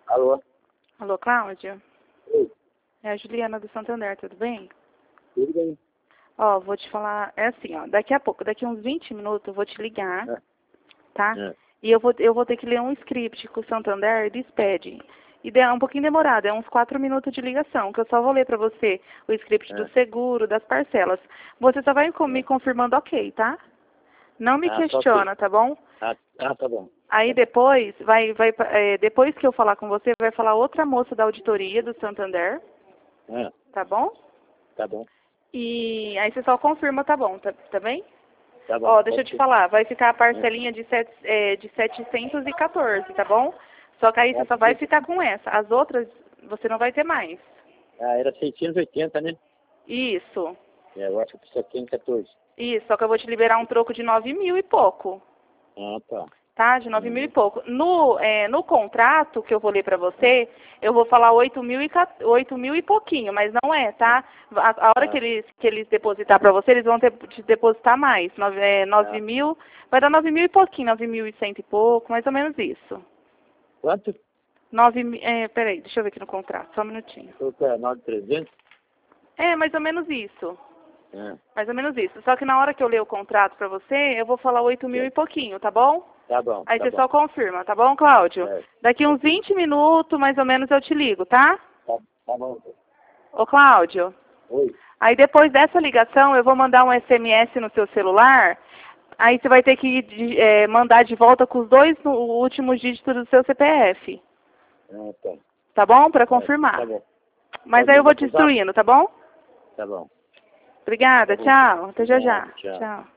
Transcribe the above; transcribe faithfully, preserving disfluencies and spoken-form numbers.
Alô? Alô, Cláudio? Oi. É a Juliana do Santander, tudo bem? Tudo bem? Ó, vou te falar, é assim, ó, daqui a pouco, daqui a uns vinte minutos eu vou te ligar, É. tá? É. E eu vou, eu vou ter que ler um script que o Santander eles pedem. E é um pouquinho demorado, é uns quatro minutos de ligação, que eu só vou ler pra você o script É. do seguro, das parcelas. Você só vai com- me É. confirmando ok, tá? Não me Ah, tá ok. questiona, tá bom? Ah, ah, tá bom. Aí depois, vai, vai, é, depois que eu falar com você, vai falar outra moça da auditoria do Santander, É. tá bom? Tá bom. E aí você só confirma, tá bom, tá, tá bem? Tá bom. Ó, deixa eu Pode te ser. falar, vai ficar a É. parcelinha de, sete, é, de setecentos e quatorze, tá bom? Só que aí você Ah, só vai ficar com essa. As outras, você não vai ter mais. ah, era seiscentos e oitenta, né? Isso. É, eu acho que isso aqui é em quatorze. Isso, só que eu vou te liberar um troco de nove mil e pouco. Ah, tá. Tá? De nove mil e Uhum. pouco. No, é, no contrato que eu vou ler pra você, eu vou falar oito mil e, oito mil e pouquinho, mas não é, tá? A, a hora Ah. que eles, que eles depositar pra você, eles vão ter, te depositar mais. Nove, é, nove Ah. mil, vai dar nove mil e pouquinho, nove mil e cento e pouco, mais ou menos isso. Quanto? Nove mil, é, peraí, deixa eu ver aqui no contrato, só um minutinho. nove mil e trezentos? É, mais ou menos isso. É. Mais ou menos isso. Só que na hora que eu ler o contrato pra você, eu vou falar oito mil e pouquinho, tá bom? Tá bom. Aí Tá você bom. só confirma, tá bom, Cláudio? É. Daqui uns vinte minutos, mais ou menos, eu te ligo, tá? Tá, tá bom. Ô, Cláudio, Oi. aí depois dessa ligação, eu vou mandar um S M S no seu celular, aí você vai ter que de- é, mandar de volta com os dois no- últimos dígitos do seu C P F, Ah, tá. tá bom? Pra É, confirmar. tá bom. Mas Pode aí eu vvou mandar te pro zap? instruindo, tá bom? Tá bom. Obrigada, Tá bom. tchau. Até já já. Obrigado, tchau. Tchau.